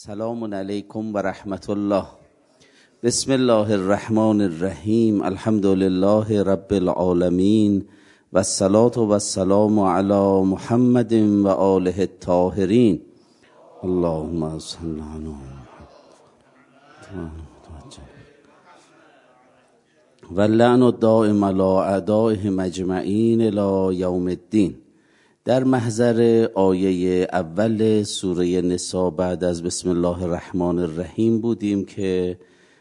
سلام علیکم و رحمت الله. بسم الله الرحمن الرحیم. الحمد لله رب العالمین و الصلاة و السلام علی محمد و آله الطاهرین. اللهم صل علی محمد و اللعن الدائم علی اعدائهم اجمعین الی یوم الدین. در محضر آیه اول سوره نساء بعد از بسم الله الرحمن الرحیم بودیم که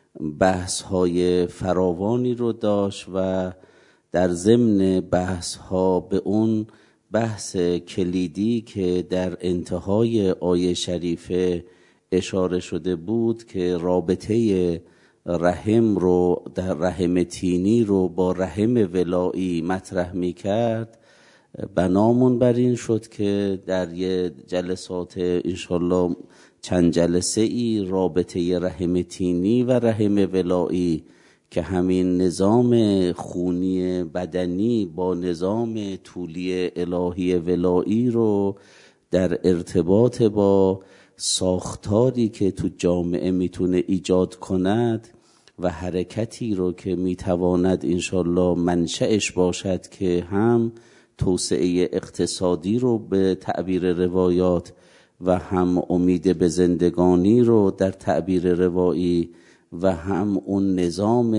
بحث‌های فراوانی رو داشت و در ضمن بحث‌ها به اون بحث کلیدی که در انتهای آیه شریفه اشاره شده بود که رابطه رحم رو در رحم تینی رو با رحم ولایی مطرح می‌کرد، بنامون بر این شد که در یه جلسات انشالله چند جلسه ای رابطه رحم تینی و رحم ولایی که همین نظام خونی بدنی با نظام طولی الهی ولایی رو در ارتباط با ساختاری که تو جامعه میتونه ایجاد کند و حرکتی رو که میتواند انشالله منشأش باشد که هم توسعه اقتصادی رو به تعبیر روایات و هم امید به زندگانی رو در تعبیر روایی و هم اون نظام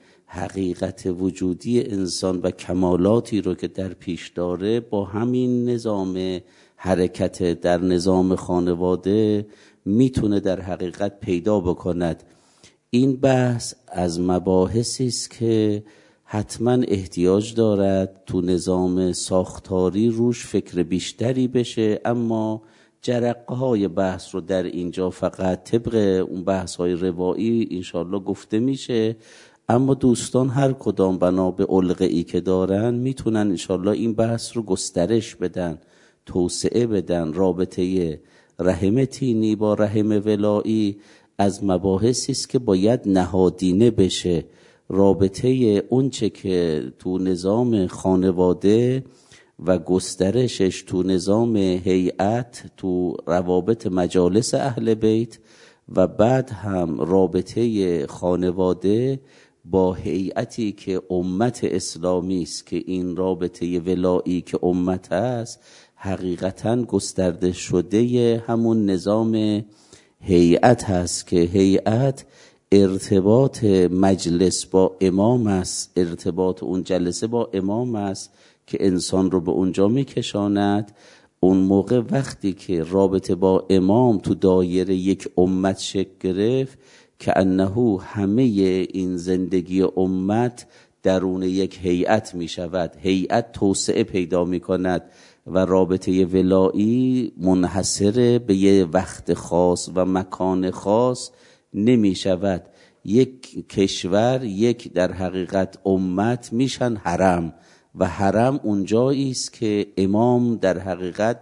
حقیقت وجودی انسان و کمالاتی رو که در پیش داره با همین نظام حرکت در نظام خانواده میتونه در حقیقت پیدا بکند. این بحث از مباحثی است که حتما احتیاج دارد تو نظام ساختاری روش فکر بیشتری بشه، اما جرقه های بحث رو در اینجا فقط طبق اون بحث های روایی انشالله گفته میشه، اما دوستان هر کدام بنا به علقه‌ای که دارن میتونن انشالله این بحث رو گسترش بدن، توسعه بدن. رابطه رحم تینی با رحم ولایی از مباحثی است که باید نهادینه بشه. رابطه اونچه که تو نظام خانواده و گسترشش تو نظام هیئت، تو روابط مجالس اهل بیت و بعد هم رابطه خانواده با هیئتی که امت اسلامی است که این رابطه ولایی که امت است حقیقتاً گسترده شده همون نظام هیئت هست که هیئت ارتباط مجلس با امام است، ارتباط اون جلسه با امام است که انسان رو به اونجا میکشاند. اون موقع وقتی که رابطه با امام تو دایره یک امت شکل گرفت که انه همه این زندگی امت درون یک هیئت می شود، هیئت توسعه پیدا می کند و رابطه ولایی منحصر به یه وقت خاص و مکان خاص نمی شود. یک کشور، یک در حقیقت امت میشن حرم و حرم اونجایی است که امام در حقیقت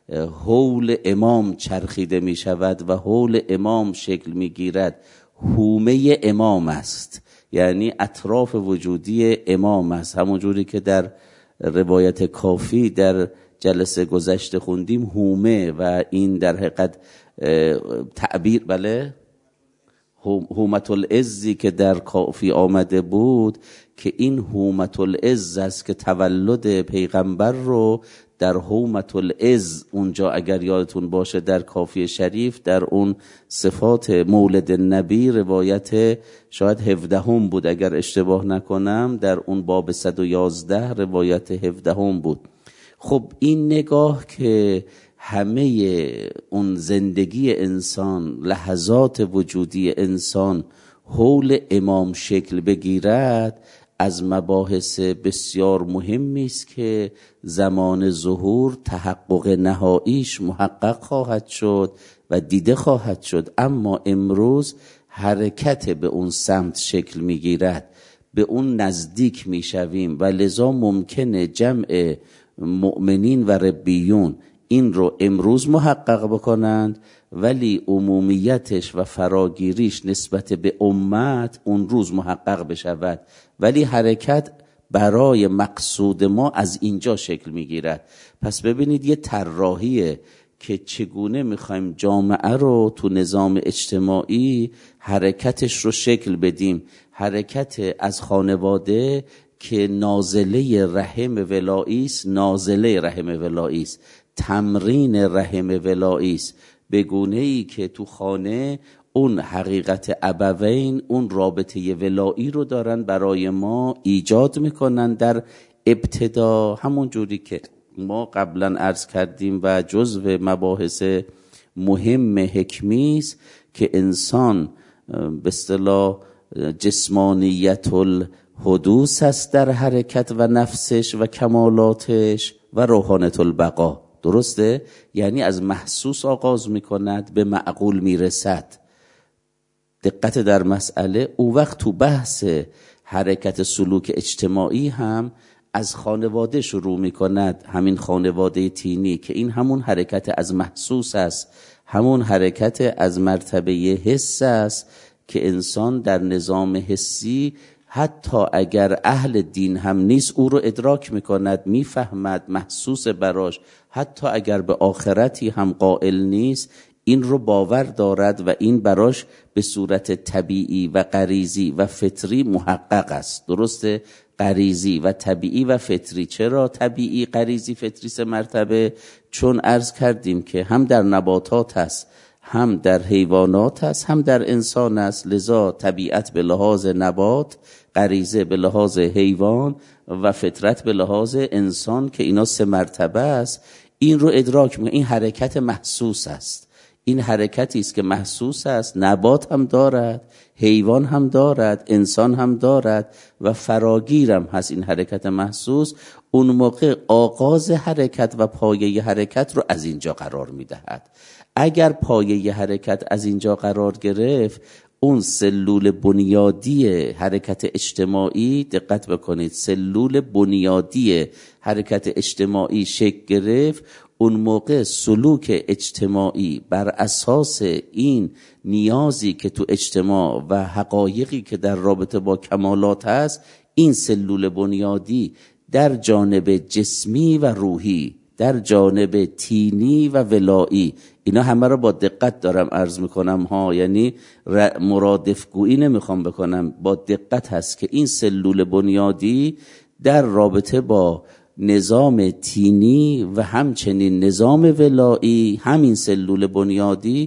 حول امام چرخیده می شود و حول امام شکل می گیرد. حومه امام است، یعنی اطراف وجودی امام است، همون جوری که در روایت کافی در جلسه گذشته خوندیم حومه و این در حقیقت تعبیر بله حومت العزی که در کافی آمده بود که این حومت العز است که تولد پیغمبر رو در حومت العز اونجا اگر یادتون باشه در کافی شریف در اون صفات مولد نبی روایت شاید 17 بود اگر اشتباه نکنم، در اون باب 111 روایت 17 بود. خب این نگاه که همه اون زندگی انسان، لحظات وجودی انسان حول امام شکل بگیرد از مباحث بسیار مهمی است که زمان ظهور تحقق نهاییش محقق خواهد شد و دیده خواهد شد، اما امروز حرکت به اون سمت شکل میگیرد، به اون نزدیک میشویم و لذا ممکنه جمع مؤمنین و ربیون این رو امروز محقق بکنند ولی عمومیتش و فراگیریش نسبت به امت اون روز محقق بشود، ولی حرکت برای مقصود ما از اینجا شکل میگیرد. پس ببینید یه طراحیه که چگونه میخوایم جامعه رو تو نظام اجتماعی حرکتش رو شکل بدیم. حرکت از خانواده که نازله رحم ولایی است، نازله رحم ولایی است، تمرین رحم ولایی است، به گونه‌ای که تو خانه اون حقیقت ابوین، اون رابطه ولایی رو دارن برای ما ایجاد میکنن در ابتدا. همون جوری که ما قبلا عرض کردیم و جزو مباحث مهم حکمی است که انسان به اصطلاح جسمانیت الحدوث است در حرکت و نفسش و کمالاتش و روحانیت البقا. درسته؟ یعنی از محسوس آغاز میکند به معقول میرسد. دقت در مسئله. او وقت تو بحث حرکت سلوک اجتماعی هم از خانواده شروع میکند، همین خانواده تینی که این همون حرکت از محسوس است، همون حرکت از مرتبه حس است که انسان در نظام حسی حتی اگر اهل دین هم نیست او رو ادراک میکند، میفهمد، محسوس براش. حتی اگر به آخرتی هم قائل نیست این رو باور دارد و این براش به صورت طبیعی و غریزی و فطری محقق است. درسته؟ غریزی و طبیعی و فطری. چرا طبیعی، غریزی، فطری سه مرتبه؟ چون عرض کردیم که هم در نباتات هست، هم در حیوانات هست، هم در انسان است. لذا طبیعت به لحاظ نبات، غریزه به لحاظ حیوان و فطرت به لحاظ انسان که اینا سه مرتبه است. این رو ادراک می‌کنه. این حرکت محسوس است. این حرکتی است که محسوس است. نبات هم دارد، حیوان هم دارد، انسان هم دارد و فراگیر هم هست این حرکت محسوس. اون موقع آغاز حرکت و پایه حرکت رو از اینجا قرار میدهد. اگر پایه حرکت از اینجا قرار گرفت، اون سلول بنیادی حرکت اجتماعی، دقت بکنید، سلول بنیادی حرکت اجتماعی شکل گرفت، اون موقع سلوک اجتماعی بر اساس این نیازی که تو اجتماع و حقایقی که در رابطه با کمالات هست، این سلول بنیادی در جانب جسمی و روحی، در جانب تینی و ولایی، اینا همه رو با دقت دارم عرض میکنم ها، یعنی مرادفگویی نمیخوام بکنم، با دقت هست که این سلول بنیادی در رابطه با نظام تینی و همچنین نظام ولایی، همین سلول بنیادی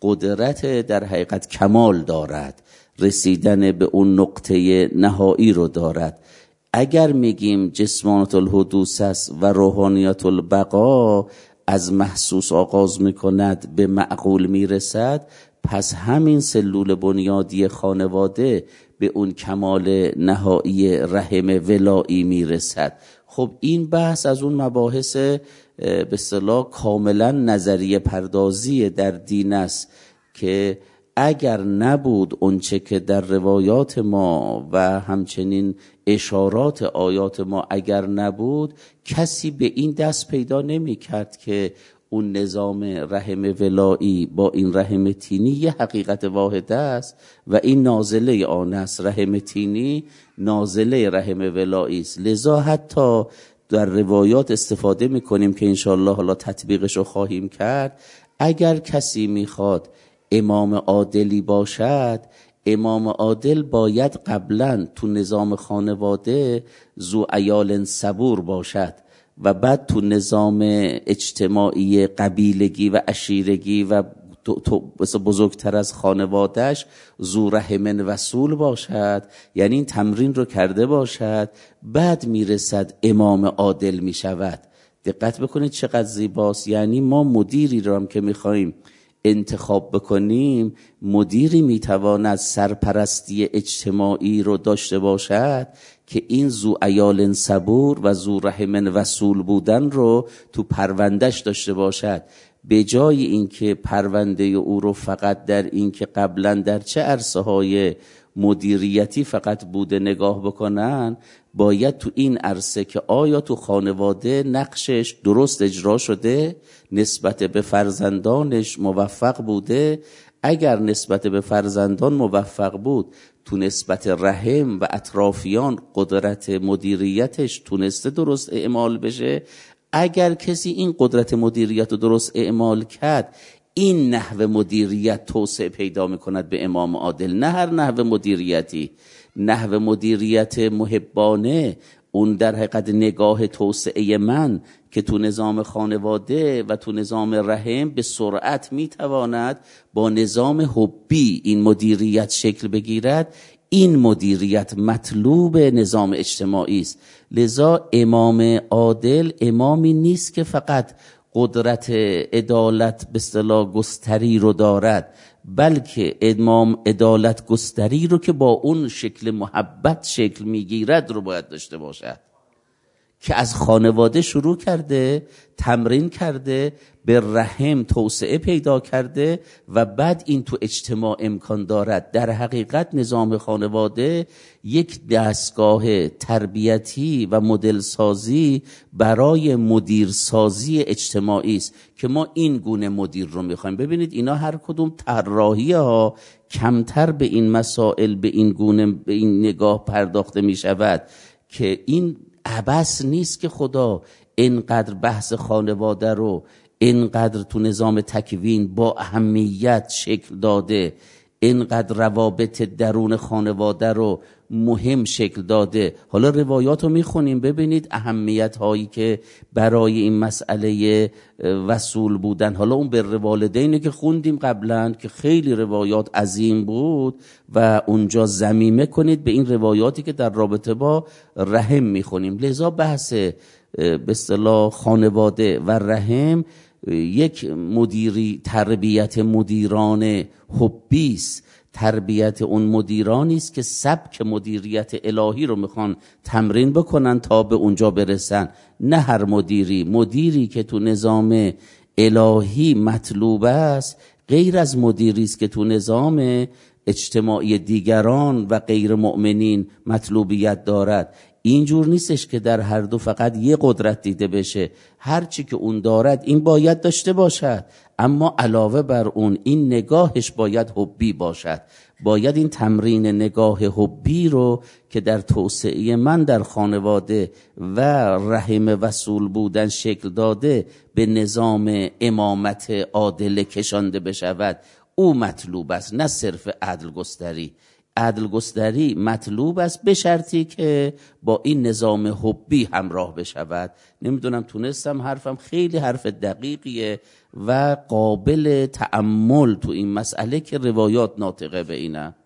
قدرت در حقیقت کمال دارد، رسیدن به اون نقطه نهایی رو دارد. اگر میگیم جسمانیت الحدوث است و روحانیت البقا از محسوس آغاز میکند به معقول میرسد، پس همین سلول بنیادی خانواده به اون کمال نهایی رحم ولایی میرسد. خب این بحث از اون مباحث به اصطلاح کاملا نظریه پردازی در دین است که اگر نبود اونچه که در روایات ما و همچنین اشارات آیات ما اگر نبود، کسی به این دست پیدا نمی کرد که اون نظام رحم ولایی با این رحم تینی یه حقیقت واحد است و این نازله آن است. رحم تینی نازله رحم ولایی است. لذا حتی در روایات استفاده میکنیم که انشاءالله حالا تطبیقش رو خواهیم کرد. اگر کسی میخواد امام عادلی باشد، امام عادل باید قبلا تو نظام خانواده ذو عیال صبور باشد و بعد تو نظام اجتماعی قبیلگی و عشیرگی و بزرگتر از خانوادهش ذو رحم وصول باشد، یعنی این تمرین رو کرده باشد، بعد میرسد امام عادل میشود. دقت بکنید چقدر زیباست. یعنی ما مدیری رو هم که میخوایم انتخاب بکنیم، مدیری میتواند سرپرستی اجتماعی رو داشته باشد که این ذو عیال صبور و ذو رحم وصول بودن رو تو پروندهش داشته باشد، به جای اینکه پرونده او رو فقط در این که قبلا در چه عرصه‌های مدیریتی فقط بوده نگاه بکنن، باید تو این عرصه که آیا تو خانواده نقشش درست اجرا شده، نسبت به فرزندانش موفق بوده. اگر نسبت به فرزندان موفق بود، تو نسبت رحم و اطرافیان قدرت مدیریتش تونسته درست اعمال بشه. اگر کسی این قدرت مدیریت رو درست اعمال کرد، این نحو مدیریت توسعه پیدا میکند به امام عادل. نه هر نحو مدیریتی، نحو مدیریت محبانه، اون در حقیقت نگاه توسعه من که تو نظام خانواده و تو نظام رحم به سرعت میتواند با نظام حبی این مدیریت شکل بگیرد. این مدیریت مطلوب نظام اجتماعی است. لذا امام عادل امامی نیست که فقط قدرت عدالت به اصطلاح گستری رو دارد، بلکه امام عدالت گستری رو که با اون شکل محبت شکل میگیرد رو باید داشته باشد، که از خانواده شروع کرده، تمرین کرده، به رحم توسعه پیدا کرده و بعد این تو اجتماع امکان دارد. در حقیقت نظام خانواده یک دستگاه تربیتی و مدل سازی برای مدیرسازی اجتماعی است که ما این گونه مدیر رو میخوایم. ببینید اینا هر کدوم طراحی ها کمتر به این مسائل به این گونه به این نگاه پرداخته میشود که این عبث نیست که خدا اینقدر بحث خانواده رو اینقدر تو نظام تکوین با اهمیت شکل داده، اینقدر روابط درون خانواده رو مهم شکل داده. حالا روایات رو میخونیم ببینید اهمیت هایی که برای این مسئله وصول بودن. حالا اون بر والدینی که خوندیم قبلا که خیلی روایات عظیم بود و اونجا ضمیمه کنید به این روایاتی که در رابطه با رحم میخونیم. لذا بحث به اصطلاح خانواده و رحم یک تربیت مدیران حبی است. تربیت اون مدیرانی است که سبک مدیریت الهی رو میخوان تمرین بکنن تا به اونجا برسن. نه هر مدیری که تو نظام الهی مطلوب است غیر از مدیری است که تو نظام اجتماعی دیگران و غیر مؤمنین مطلوبیت دارد. اینجور نیستش که در هر دو فقط یه قدرت دیده بشه. هر چی که اون دارد این باید داشته باشد، اما علاوه بر اون این نگاهش باید حبی باشد. باید این تمرین نگاه حبی رو که در توسعه من در خانواده و رحم وصول بودن شکل داده به نظام امامت عادل کشانده بشود، او مطلوب است، نه صرف عدل گستری. عدل گستری مطلوب است به شرطی که با این نظام حبی همراه بشود. نمیدونم تونستم حرفم خیلی حرف دقیقیه و قابل تأمل تو این مسئله که روایات ناطقه به اینه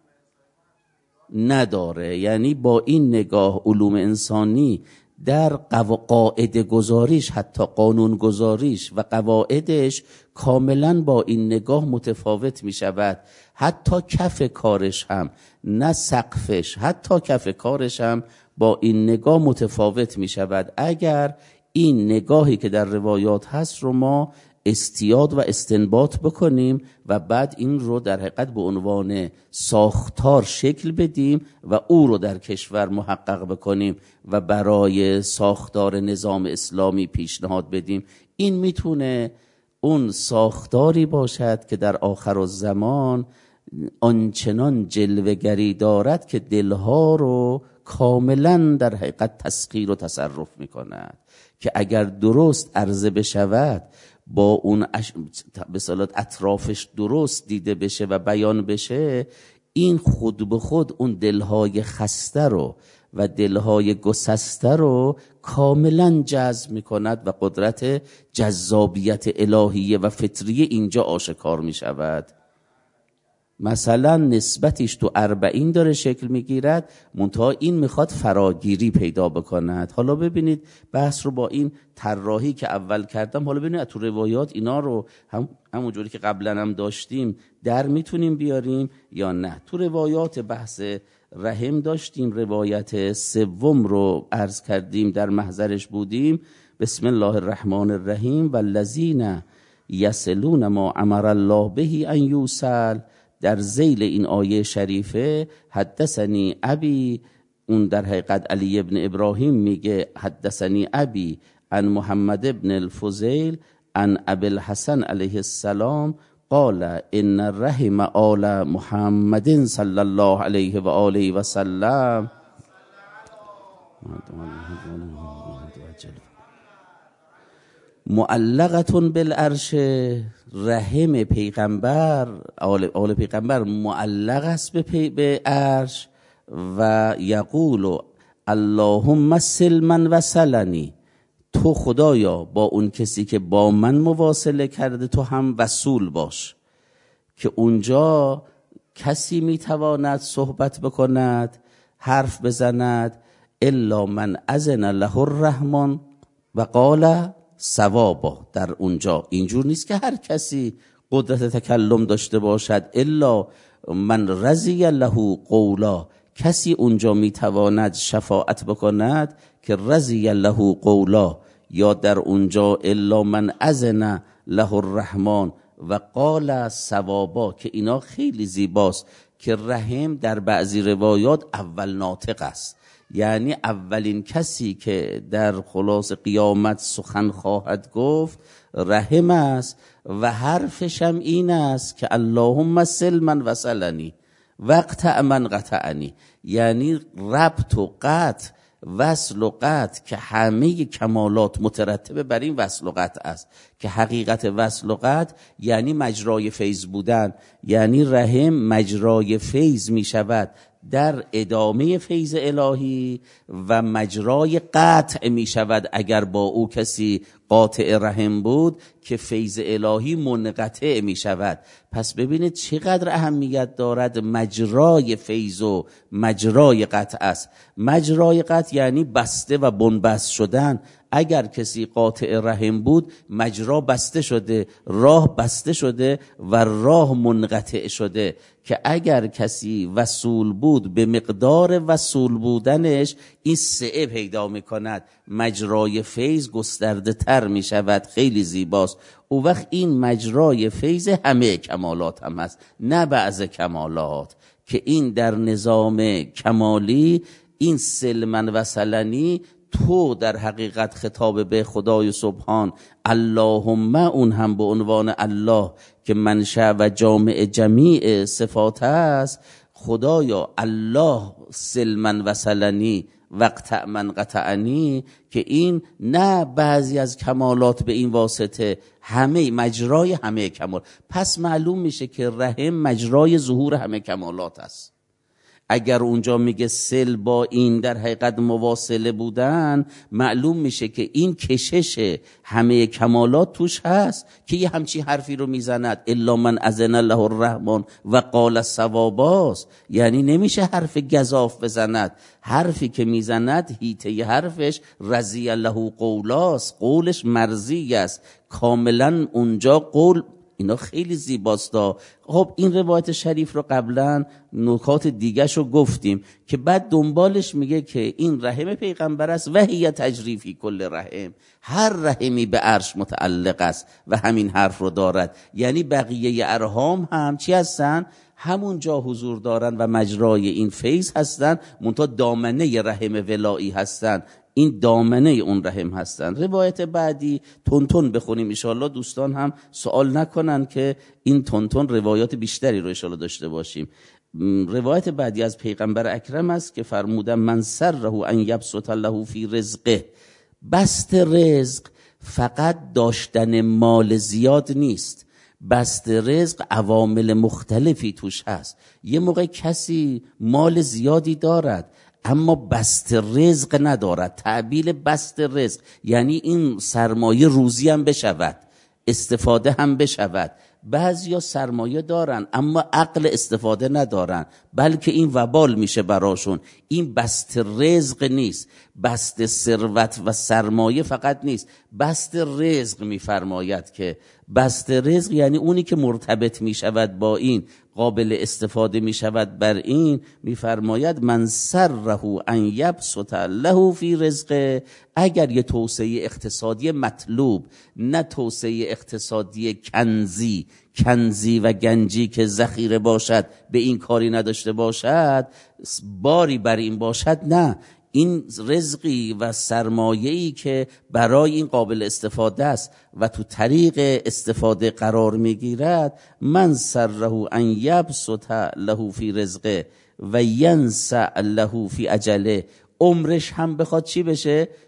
نداره. یعنی با این نگاه علوم انسانی در قاعده گذاریش، حتی قانون گذاریش و قواعدش کاملا با این نگاه متفاوت می شود. حتی کف کارش هم، نه سقفش، حتی کف کارش هم با این نگاه متفاوت می شود. اگر این نگاهی که در روایات هست رو ما استیاد و استنباط بکنیم و بعد این رو در حقیقت به عنوان ساختار شکل بدیم و او رو در کشور محقق بکنیم و برای ساختار نظام اسلامی پیشنهاد بدیم، این میتونه اون ساختاری باشد که در آخر الزمان آنچنان جلوه‌گری دارد که دلها رو کاملا در حقیقت تسخیر و تصرف میکند، که اگر درست عرضه بشود با اون به صلاح اطرافش درست دیده بشه و بیان بشه، این خود به خود اون دلهای خسته رو و دلهای گسسته رو کاملا جذب میکند و قدرت جذابیت الهیه و فطریه اینجا آشکار میشود. مثلا نسبتش تو 40 داره شکل میگیرد، منتها این میخواد فراگیری پیدا بکند. حالا ببینید بحث رو با این طراحی که اول کردم، حالا ببینید تو روایات اینا رو همونجوری که قبلا هم داشتیم در میتونیم بیاریم یا نه. تو روایات بحث رحم داشتیم، روایت سوم رو عرض کردیم، در محضرش بودیم. بسم الله الرحمن الرحیم والذین یصلون ما امر الله به ان یوصل. در ذیل این آیه شریفه حدثنی ابی، اون در حقیقت علی ابن ابراهیم میگه حدثنی ابی عن محمد ابن الفضیل عن ابی الحسن علیه السلام قال ان الرحم آل محمد صلی الله علیه و آله و سلم معلقتون بالعرش، رحم پیغمبر آل پیغمبر معلق است به عرش. و یقول اللهم سل من وصلنی، تو خدایا با اون کسی که با من مواصله کرده تو هم وصول باش. که اونجا کسی میتواند صحبت بکند، حرف بزند، الا من اذن له الرحمن و قال صوابا. در اونجا اینجور نیست که هر کسی قدرت تکلم داشته باشد، الا من رضی له قولا، کسی اونجا میتواند شفاعت بکند که رضی له قولا، یا در اونجا الا من اذن له الرحمن و قال صوابا، که اینا خیلی زیباست که رحم در بعضی روایات اول ناطق است، یعنی اولین کسی که در خلاص قیامت سخن خواهد گفت رحم است و حرفش هم این است که اللهم سل من وصلنی وقطع من قطعنی، یعنی ربط و قطع، وصل و قطع که همه کمالات مترتبه بر این وصل و قطع است، که حقیقت وصل و قطع یعنی مجرای فیض بودن، یعنی رحم مجرای فیض می شود در ادامه فیض الهی و مجرای قطع می شود اگر با او کسی قاطع رحم بود که فیض الهی منقطع می شود. پس ببینید چقدر اهمیت دارد مجرای فیض و مجرای قطع است. مجرای قطع یعنی بسته و بنبست شدن. اگر کسی قاطع رحم بود مجرا بسته شده، راه بسته شده و راه منقطع شده. که اگر کسی وصول بود به مقدار وصول بودنش این سعه پیدا میکند، مجرای فیض گسترده تر میشود. خیلی زیباست. او وقت این مجرای فیض همه کمالات هم هست، نه بعض کمالات، که این در نظام کمالی این سلمن وصلنی تو در حقیقت خطاب به خدای سبحان، اللهم، اون هم به عنوان الله که منشأ و جامع جمیع صفات است. خدایا الله سلمن وصلنی وقطع من قطعنی، که این نه بعضی از کمالات به این واسطه، همه مجرای همه کمال. پس معلوم میشه که رحم مجرای ظهور همه کمالات است. اگر اونجا میگه سل با این در حقیقت مواصله بودن، معلوم میشه که این کشش همه کمالات توش هست که یه همچی حرفی رو میزند الا من اذن له الرحمن و قال صواباست. یعنی نمیشه حرف گزاف بزند، حرفی که میزند هیته حرفش رضی له قولاست، قولش مرضی است کاملا. اونجا قول اینا خیلی زیباستا. خب این روایت شریف رو قبلا نکات دیگه رو گفتیم که بعد دنبالش میگه که این رحم پیغمبر است و هی تجری فی کل رحم، هر رحمی به عرش متعلق است و همین حرف رو دارد. یعنی بقیه ارحام هم چی هستن؟ همون جا حضور دارن و مجرای این فیض هستن، منتها دامنه رحم ولایی هستن، این دامنه اون رحم هستن. روایت بعدی تونتون بخونیم انشاءالله، دوستان هم سوال نکنن که این تونتون روایات بیشتری رو انشاءالله داشته باشیم. روایت بعدی از پیغمبر اکرم است که فرمودن من سره ان یبسط له فی رزقه. بست رزق فقط داشتن مال زیاد نیست، بست رزق عوامل مختلفی توش هست. یه موقع کسی مال زیادی دارد اما بست رزق ندارد. تعبیر بست رزق یعنی این سرمایه روزی هم بشود، استفاده هم بشود. بعضیا سرمایه دارن اما عقل استفاده ندارن، بلکه این وبال میشه براشون. این بست رزق نیست، بست ثروت و سرمایه فقط نیست، بست رزق میفرماید که بست رزق یعنی اونی که مرتبط میشود با این، قابل استفاده میشود بر این. میفرماید من سره ان یبسط له فی رزقه. اگر یه توسعه اقتصادی مطلوب، نه توسعه اقتصادی کنزی و گنجی که ذخیره باشد به این کاری نداشته باشد، باری بر این باشد، نه، این رزقی و سرمایه‌ای که برای این قابل استفاده است و تو طریق استفاده قرار میگیرد. من سره ان یبسط له فی رزقه و ینسع له فی اجله. عمرش هم بخواد چی بشه؟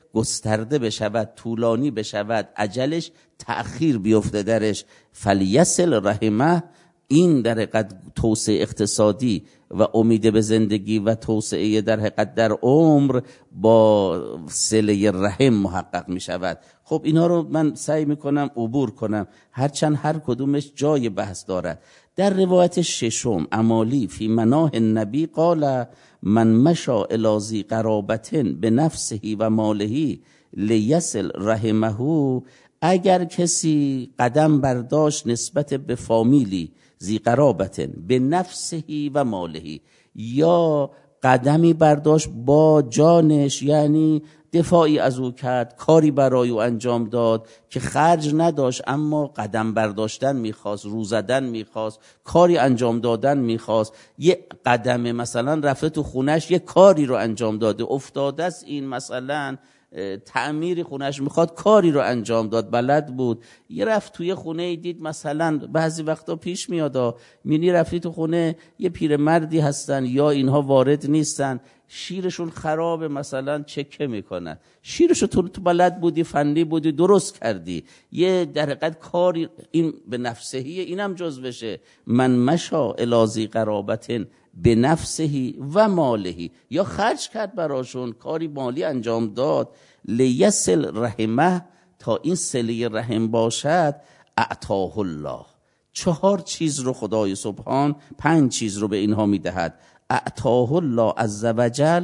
گسترده بشود، طولانی بشود، اجلش تأخیر بیفته درش. فلیصل رحمه، این در حقیقت توسعه اقتصادی و امید به زندگی و توسعه در حقیقت در عمر با صله رحم محقق می شود. خب اینا رو من سعی می کنم عبور کنم، هرچند هر کدومش جای بحث دارد. در روایت ششم، امالی فی مناه النبی قال من مشا الی ذی قرابة بنفسه و ماله لیصل رحمه، اگر کسی قدم برداشت نسبت به فامیلی ذی قرابة بنفسه و ماله، یا قدمی برداشت با جانش، یعنی دفاعی از او کرد، کاری برای او انجام داد که خرج نداشت اما قدم برداشتن میخواست، رو زدن میخواست، کاری انجام دادن میخواست، یه قدم مثلا رفته تو خونش یه کاری رو انجام داده، افتاده است این مثلا تعمیری خونش میخواد، کاری رو انجام داد، بلد بود، یه رفت توی خونه دید، مثلا بعضی وقتا پیش میاد مینی رفتی تو خونه یه پیرمردی هستن یا اینها وارد نیستن، شیرشون خرابه، مثلا چکه میکنن، شیرشو تو بلد بودی، فنی بودی، درست کردی، یه در حقیقت کاری، این به نفسهی، اینم جزوشه. من مشا الی ذی قرابة به نفسه و ماله، یا خرج کرد براشون، کاری مالی انجام داد، لیصل رحمه، تا این صله رحم باشد، اعطاه الله، 4 چیز رو خدای سبحان، 5 چیز رو به اینها میدهد. اعطاه الله عز وجل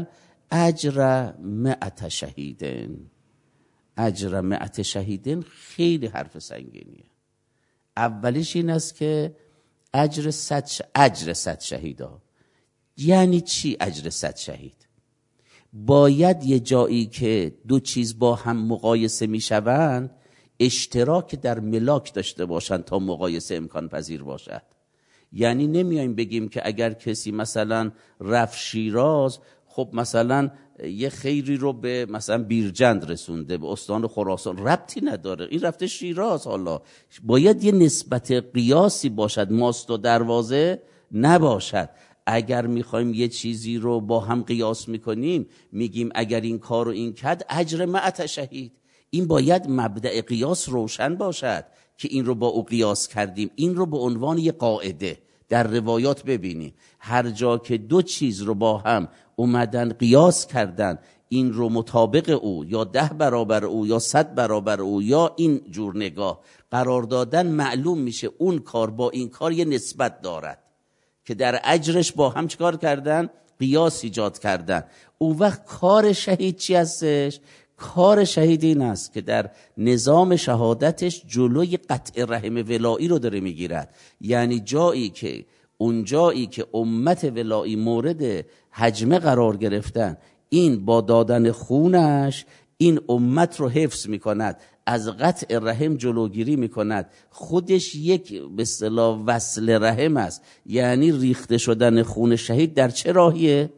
اجر 100 شهیدن. اجر 100 شهیدن خیلی حرف سنگینیه. اولیش این است که اجر 100 شهیدا. یعنی چی اجر 100 شهید؟ باید یه جایی که 2 چیز با هم مقایسه میشوند اشتراک در ملاک داشته باشند تا مقایسه امکان پذیر باشد. یعنی نمیایم بگیم که اگر کسی مثلا رفت شیراز، خب مثلا یه خیری رو به مثلا بیرجند رسونده، به استان خراسان، ربطی نداره، این رفته شیراز. حالا باید یه نسبت قیاسی باشد، ماست و دروازه نباشد. اگر میخوایم یه چیزی رو با هم قیاس میکنیم، میگیم اگر این کار رو این کرد اجر 100 شهید، این باید مبدأ قیاس روشن باشد که این رو با او قیاس کردیم. این رو به عنوان یه قاعده در روایات ببینیم، هر جا که 2 چیز رو با هم اومدن قیاس کردن، این رو مطابق او یا 10 برابر او یا 100 برابر او یا این جور نگاه قرار دادن، معلوم میشه اون کار با این کار یه نسبت دارد که در اجرش با هم چیکار کردن؟ قیاس ایجاد کردن. اون وقت کار شهید چی هستش؟ کار شهید این است که در نظام شهادتش جلوی قطع رحم ولایی رو داره میگیرد. یعنی اون جایی که امت ولایی مورد هجمه قرار گرفتن، این با دادن خونش این امت رو حفظ میکند، از قطع رحم جلوگیری میکند. خودش یک به اصطلاح وصل رحم است. یعنی ریخته شدن خون شهید در چه راهیه؟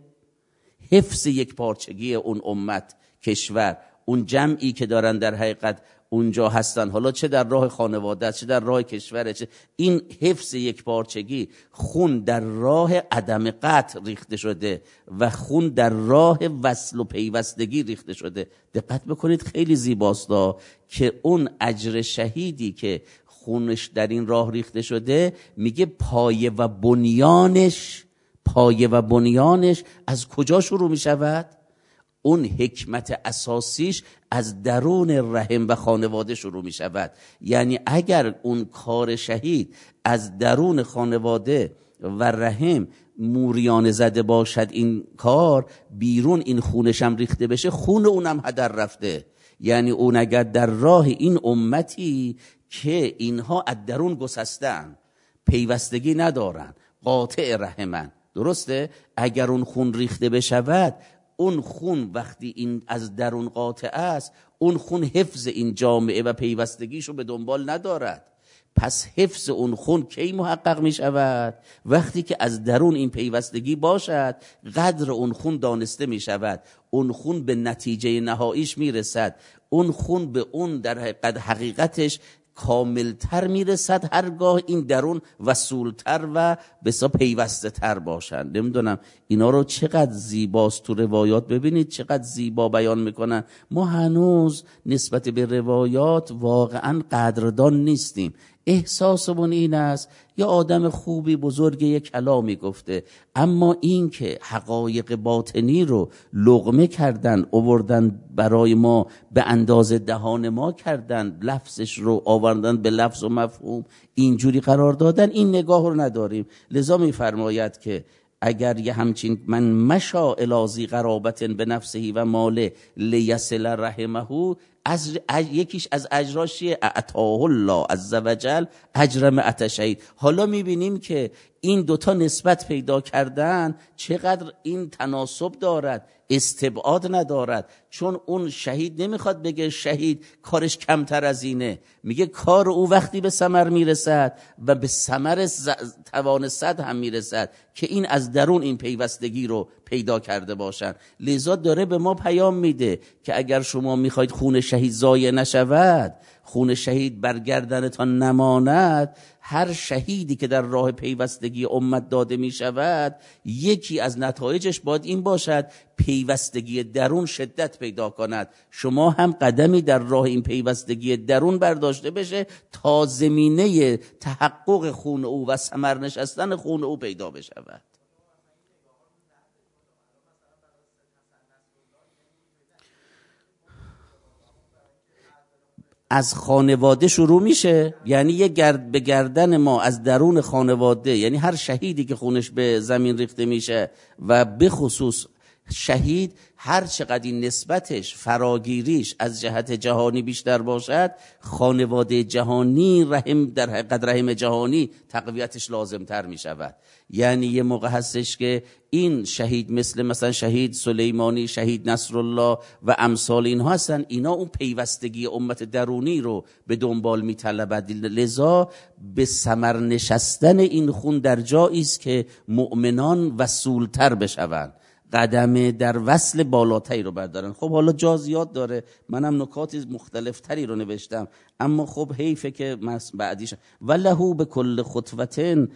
حفظ یک پارچگی اون امت، کشور، اون جمعی که دارن در حقیقت اونجا هستن، حالا چه در راه خانواده چه در راه کشوره، این حفظ یک پارچگی. خون در راه عدم قطع ریخته شده و خون در راه وصل و پیوستگی ریخته شده. دقت بکنید خیلی زیباست که اون اجر شهیدی که خونش در این راه ریخته شده، میگه پایه و بنیانش از کجا شروع میشود؟ اون حکمت اساسیش از درون رحم و خانواده شروع می شود. یعنی اگر اون کار شهید از درون خانواده و رحم موریان زده باشد، این کار بیرون این خونش هم ریخته بشه، خون اونم هدر رفته. یعنی اون اگر در راه این امتی که اینها از درون گسستن، پیوستگی ندارن، قاطع رحمن، درسته؟ اگر اون خون ریخته بشود، اون خون وقتی این از درون قاطع است، اون خون حفظ این جامعه و پیوستگیشو به دنبال ندارد. پس حفظ اون خون کی محقق می شود؟ وقتی که از درون این پیوستگی باشد، قدر اون خون دانسته می شود، اون خون به نتیجه نهاییش می رسد، اون خون به اون در حقیقتش کاملتر میرسد، هرگاه این درون وصولتر و بسا پیوسته تر باشند. نمیدونم اینا رو چقدر زیباست تو روایات، ببینید چقدر زیبا بیان میکنن. ما هنوز نسبت به روایات واقعا قدردان نیستیم. احساسمون این است یا آدم خوبی بزرگ یک کلامی گفته، اما این که حقایق باطنی رو لقمه کردن آوردن برای ما، به اندازه دهان ما کردن، لفظش رو آوردن به لفظ و مفهوم اینجوری قرار دادن، این نگاه رو نداریم. لذا میفرماید که اگر یه همچین من مشا الازی قرابت به نفسهی و ماله لیسل رحمه، یکیش از اجراش اعطاه الله عز وجل اجر مئة شهید. حالا میبینیم که این دوتا نسبت پیدا کردن چقدر این تناسب دارد، استبعاد ندارد. چون اون شهید نمیخواد بگه شهید کارش کمتر از اینه، میگه کار او وقتی به ثمر میرسد و به ثمر توان صد هم میرسد که این از درون این پیوستگی رو پیدا کرده باشن. لذا داره به ما پیام میده که اگر شما میخواید خون شهید ضایع نشود، خون شهید بر گردنتان نماند، هر شهیدی که در راه پیوستگی امت داده می شود، یکی از نتایجش باید این باشد پیوستگی درون شدت پیدا کند. شما هم قدمی در راه این پیوستگی درون برداشته بشه تا زمینه تحقق خون او و ثمر نشستن خون او پیدا بشود. از خانواده شروع میشه، یعنی به گردن ما از درون خانواده، یعنی هر شهیدی که خونش به زمین ریخته میشه و به خصوص شهید، هر چقدر این نسبتش فراگیریش از جهت جهانی بیشتر باشد، خانواده جهانی در حقیقت رحم جهانی تقویتش لازم تر می شود. یعنی یه موقع هستش که این شهید مثلا شهید سلیمانی، شهید نصرالله و امثال اینها هستن، اینا اون پیوستگی امت درونی رو به دنبال می طلبد. لذا به ثمر نشستن این خون در جایی است که مؤمنان وصولتر بشوند، قدم در وصل بالاتری رو بردارن. خب حالا جا زیاد داره، منم نکات مختلف تری رو نوشتم، اما خب حیفه که بعدیش ولهو به کل خطوتن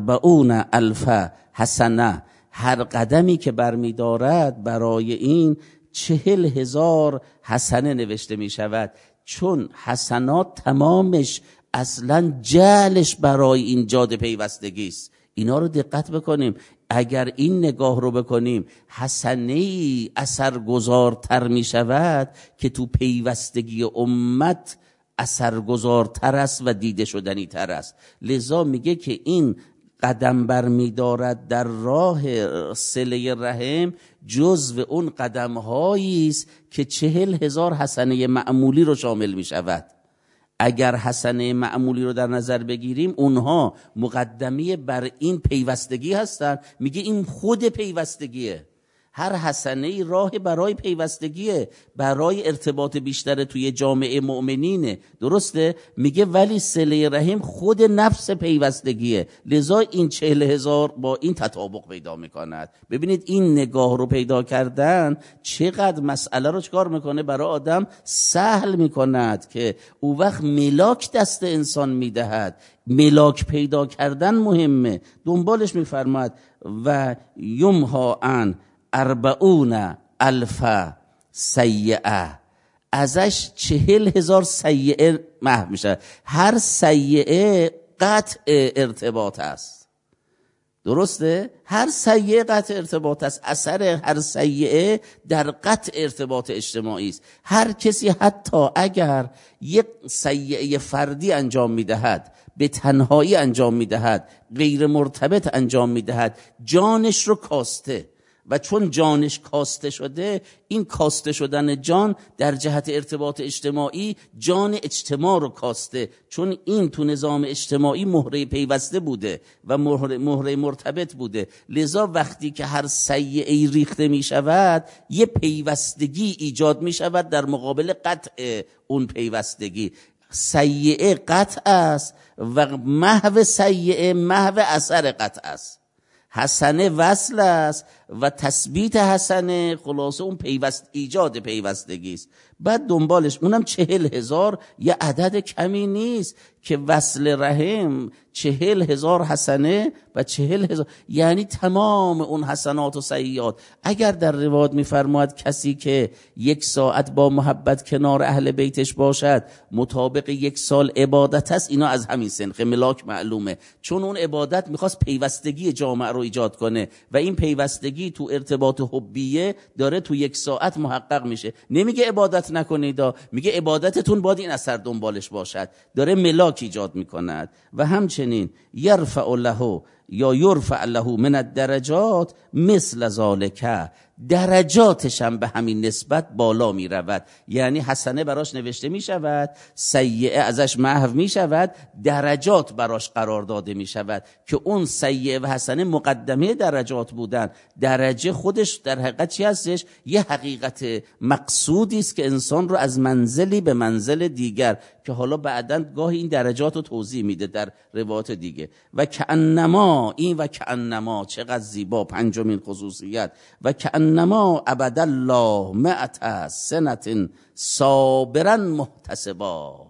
40,000 حسنه، هر قدمی که برمی دارد برای این 40,000 حسنه نوشته می شود. چون حسنات تمامش اصلا جعلش برای این جاده پیوستگی است. اینا رو دقت بکنیم. اگر این نگاه رو بکنیم، حسنه‌ای اثرگذارتر می شود که تو پیوستگی امت اثرگذارتر است و دیده شدنی تر است. لذا میگه که این قدم بر می دارد در راه صله رحم، جزو اون قدم هایی است که 40,000 حسنه معمولی رو شامل می شود. اگر حسنه معمولی رو در نظر بگیریم، اونها مقدمی بر این پیوستگی هستن. میگه این خود پیوستگیه، هر حسنه راه برای پیوستگیه، برای ارتباط بیشتر توی جامعه مؤمنینه. درسته؟ میگه ولی صله رحم خود نفس پیوستگیه، لذا این 40,000 با این تطابق پیدا میکند. ببینید این نگاه رو پیدا کردن چقدر مسئله رو چکار میکنه برای آدم سهل میکند که او وقت ملاک دست انسان میدهد. ملاک پیدا کردن مهمه. دنبالش میفرماد و یمها عن 40,000 سیئه، ازش 40,000 سیئه محو میشه. هر سیئه قطع ارتباط است. درسته؟ هر سیئه قطع ارتباط است. اثر هر سیئه در قطع ارتباط اجتماعی است. هر کسی حتی اگر یک سیئه فردی انجام میدهد، به تنهایی انجام میدهد، غیر مرتبط انجام میدهد، جانش رو کاسته، و چون جانش کاسته شده، این کاسته شدن جان در جهت ارتباط اجتماعی جان اجتماع رو کاسته، چون این تو نظام اجتماعی مهره پیوسته بوده و مهره مرتبط بوده. لذا وقتی که هر سیئه‌ای ریخته می شود، یه پیوستگی ایجاد می شود در مقابل قطع اون پیوستگی. سیئه قطع است و محو سیئه محو اثر قطع است. حسنه وصل است و تثبیت حسنه خلاصه اون ایجاد پیوستگی است. بعد دنبالش اونم 40,000 یه عدد کمی نیست که وصل رحم 40,000 حسنه و 40,000 یعنی تمام اون حسنات و سیئات. اگر در روایت میفرماید کسی که 1 ساعت با محبت کنار اهل بیتش باشد مطابق 1 سال عبادت است، اینا از همین سنخ ملاک معلومه، چون اون عبادت میخواست پیوستگی جامعه رو ایجاد کنه و این پیوستگی تو ارتباط حبیه داره تو 1 ساعت محقق میشه. نمیگه عبادت نکنید، میگه عبادتتون باید این اثر دنبالش باشد، داره ملاک ایجاد میکند. و همچنین یرفع له یا یرفع له من الدرجات مثل ذالک، درجاتش هم به همین نسبت بالا می رود. یعنی حسنه براش نوشته می شود، سیئه ازش محو می شود، درجات براش قرار داده می شود که اون سیئه و حسنه مقدمه درجات بودن. درجه خودش در حقیقت چی هستش؟ یه حقیقت مقصودی است که انسان رو از منزلی به منزل دیگر، که حالا بعداً گاهی این درجات رو توضیح میده در روایات دیگه. و کأنما، این و کأنما چقدر زیبا، پنجمین خصوصیت، و کأنما عبد الله 100 سنة صابرا محتسبا.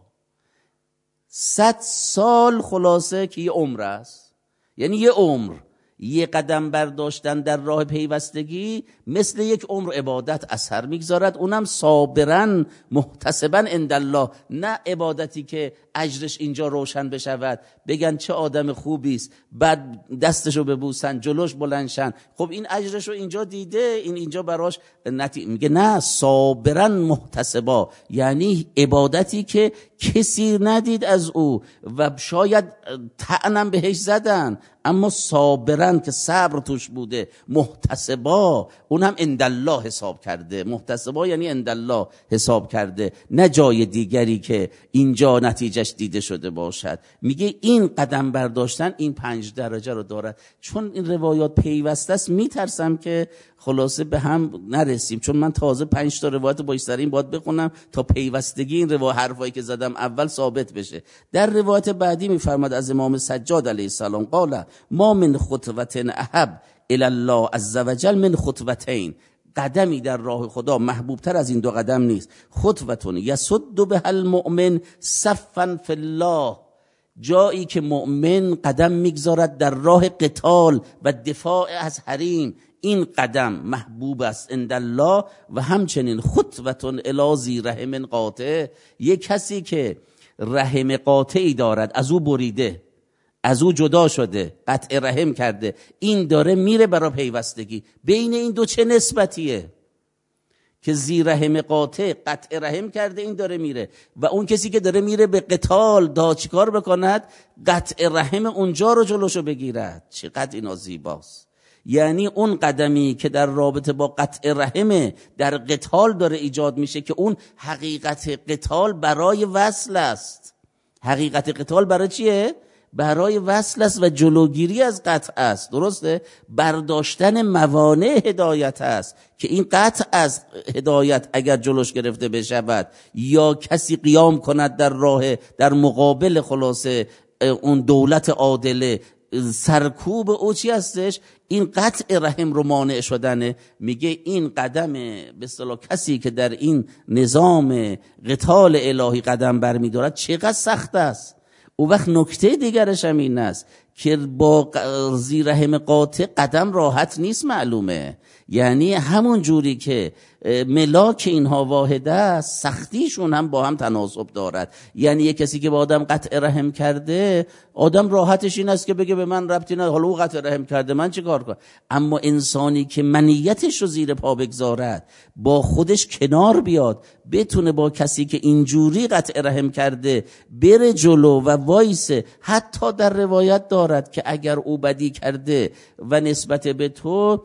100 سال خلاصه که یه عمر است، یعنی یه عمر، یه قدم برداشتن در راه پیوستگی مثل یک عمر عبادت اثر میگذارد، اونم صابرا محتسبا عند الله. نه عبادتی که اجرش اینجا روشن بشود، بگن چه آدم خوبی است، بعد دستشو ببوسن، جلوش بلندشن، خب این اجرشو اینجا دیده، این اینجا براش میگه نه، صابرا محتسبا، یعنی عبادتی که کسی ندید از او و شاید طعنم بهش زدن، اما صابرن که صبر توش بوده، محتسبا اونم عند الله حساب کرده. محتسبا یعنی عند الله حساب کرده، نه جای دیگری که اینجا نتیجهش دیده شده باشد. میگه این قدم برداشتن این 5 درجه رو دارد. چون این روایات پیوسته است، میترسم که خلاصه به هم نرسیم، چون من تازه 5 تا روایت بایسترین باید بخونم تا پیوستگی این حرفایی که زدم اول ثابت بشه. در روایت بعدی میفرماد از امام سجاد علیه السلام قال ما من خطوة احب الی الله عز وجل من خطوتین، قدمی در راه خدا محبوب تر از این 2 قدم نیست. خطوة یسد بها المؤمن صفا فی الله، جایی که مؤمن قدم میگذارد در راه قتال و دفاع از حریم، این قدم محبوب است عند الله. و همچنین خطوة الی ذی رحم قاطع، یک کسی که رحم قاطعی دارد، از او بریده، از او جدا شده، قطع رحم کرده، این داره میره برای پیوستگی. بین این 2 چه نسبتیه که ذی رحم قاطع قطع رحم کرده، این داره میره، و اون کسی که داره میره به قتال چیکار بکند؟ قطع رحم اونجا رو جلوشو بگیرد. چقدر اینا زیباست. یعنی اون قدمی که در رابطه با قطع رحم در قتال داره ایجاد میشه، که اون حقیقت قتال برای وصل است. حقیقت قتال برای چیه؟ برای وصل است و جلوگیری از قطع است. درسته؟ برداشتن موانع هدایت است که این قطع از هدایت اگر جلوش گرفته بشود یا کسی قیام کند در راه در مقابل خلاصه اون دولت عادله، سرکوب او چی هستش؟ این قطع رحم رو مانع شدنه. میگه این قدم به اصطلاح کسی که در این نظام قتال الهی قدم برمی‌دارد چقدر سخت است. او وقت نکته دیگرش هم این است که با ذی رحم قاطع قدم راحت نیست، معلومه. یعنی همون جوری که ملاک اینها واحده است، سختیشون هم با هم تناسب دارد. یعنی یک کسی که با آدم قطع رحم کرده، آدم راحتش این است که بگه به من ربطی نداره، حالا او قطع رحم کرده من چه کار کنم. اما انسانی که منیتش رو زیر پا بگذارد، با خودش کنار بیاد، بتونه با کسی که اینجوری قطع رحم کرده بره جلو و وایسه. حتی در روایت دارد که اگر او بدی کرده و نسبت به تو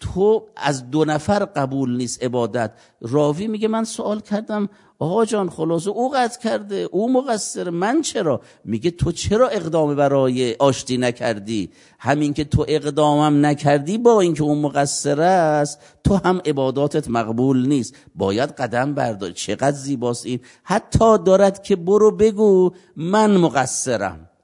از 2 نفر قبول نیست عبادت، راوی میگه من سوال کردم آقا جان خلاصه او قطع کرده، او مقصر، من چرا؟ میگه تو چرا اقدام برای آشتی نکردی؟ همین که تو اقدامم نکردی با اینکه اون مقصر است، تو هم عباداتت مقبول نیست، باید قدم بردار. چقدر زیباست این. حتی دارد که برو بگو من مقصرم،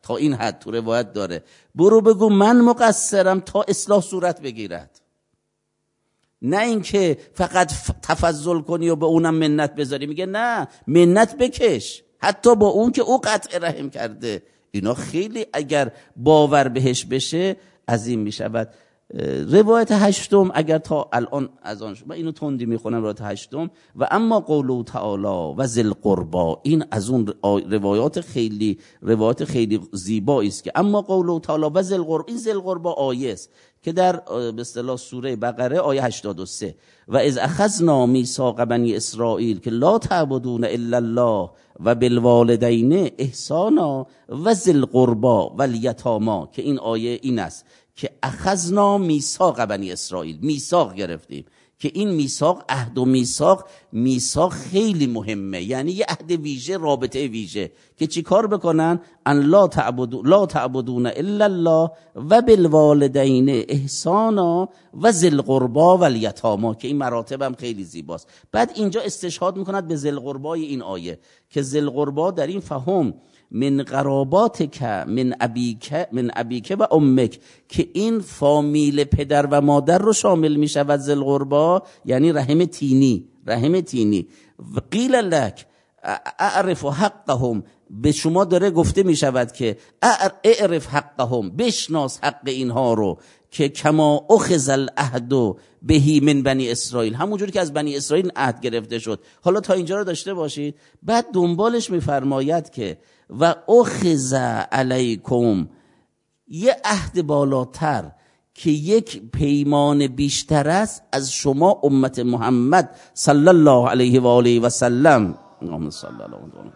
تا این حد تو روایت داره، برو بگو من مقصرم تا اصلاح صورت بگیرد. نه اینکه فقط تفضل کنی و به اونم منت بذاری. میگه نه، منت بکش حتی با اون که او قطع رحم کرده. اینا خیلی اگر باور بهش بشه عظیم میشود. روایت هشتم اگر تا الان از آن شد، من اینو تندی میخونم، روایت هشتم و اما قوله تعالی و ذی القربا، این از اون روایات خیلی زیبایی است که اما قوله تعالی و ذی القربا، این ذی القربا آیه است که در به اصطلاح سوره بقره آیه 83 و اذ اخذنا میثاق بنی اسرائیل که لا تعبدون الا الله و بالوالدین احسانا و ذی القربا و الیتاما، که این آیه این است که اخذنا میثاق بنی اسرائیل، میثاق گرفتیم که این میثاق، عهد و میثاق خیلی مهمه، یعنی یه عهد ویژه، رابطه ویژه که چی کار بکنن؟ ان لا تعبدون الا الله و بالوالدین احسانا و ذی القربا و الیتاما، که این مراتب هم خیلی زیباست. بعد اینجا استشهاد میکند به ذی القربای این آیه که ذی القربا در این فهم من قراباتک من ابیک و امک، که این فامیل پدر و مادر رو شامل می شود. ذی القربا یعنی رحم تینی. و قیل لک اعرف حقهم، به شما داره گفته می شود که اعرف حقهم، بشناس حق اینها رو، که کما اخذ العهد بهی من بنی اسرائیل، همونجوری که از بنی اسرائیل عهد گرفته شد. حالا تا اینجا رو داشته باشید. بعد دنبالش میفرماید که و اخذ علیکم، یه عهد بالاتر که یک پیمان بیشتر است از شما امت محمد صلی الله علیه و آله و سلم، اللهم صل علی محمد،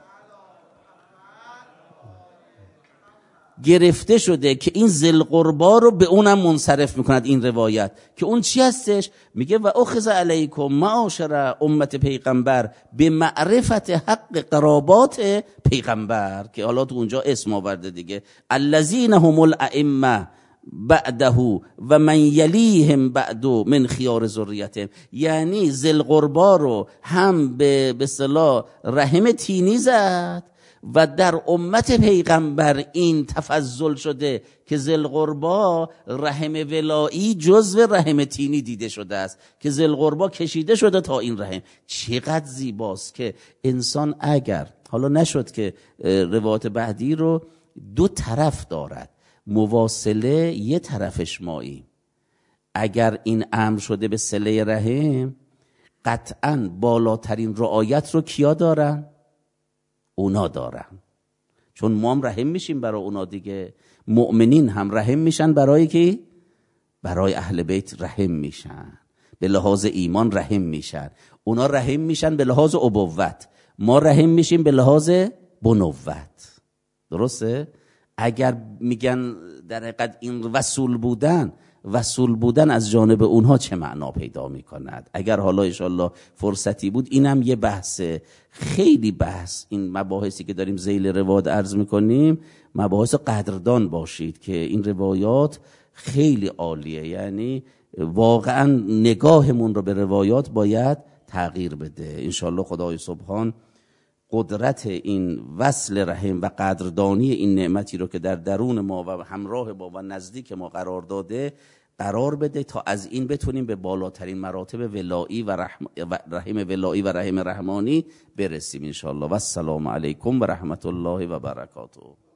گرفته شده که این ذی القربا رو به اونم منصرف میکند. این روایت که اون چی هستش؟ میگه و اخذ علیکم معاشر امت پیغمبر به معرفت حق قرابات پیغمبر، که حالا تو اونجا اسم آورده دیگه، الذین هم الائمه بعده و من یلیهم بعد من خیار ذریتهم، یعنی ذی القربا رو هم به اصطلاح رحم تینی زد و در امت پیغمبر این تفضل شده که ذی القربا رحم ولایی جزو رحم تینی دیده شده است، که ذی القربا کشیده شده تا این رحم. چقدر زیباست که انسان اگر حالا نشد که روایت بعدی رو دو طرف دارد، مواصله یه طرفش مایی، اگر این امر شده به صله رحم، قطعاً بالاترین رعایت رو کیا دارن؟ اونا دارن، چون ما هم رحم میشیم برای اونا دیگه. مؤمنین هم رحم میشن برای کی؟ برای اهل بیت رحم میشن، به لحاظ ایمان رحم میشن. اونا رحم میشن به لحاظ ابوت، ما رحم میشیم به لحاظ بنوت. درسته؟ اگر میگن در حقیقت این وصول بودن از جانب اونها چه معنا پیدا میکند؟ اگر حالا انشالله فرصتی بود، اینم یه بحثه، خیلی بحث، این مباحثی که داریم ذیل روایات عرض میکنیم مباحث قدردان باشید که این روایات خیلی عالیه، یعنی واقعا نگاهمون رو به روایات باید تغییر بده. انشالله خدای سبحان قدرت این وصل رحم و قدردانی این نعمتی رو که در درون ما و همراه با و نزدیک ما قرار داده قرار بده، تا از این بتونیم به بالاترین مراتب ولایی و رحم ولایی و رحم رحمانی برسیم انشاءالله. و السلام علیکم و رحمت الله و برکاته.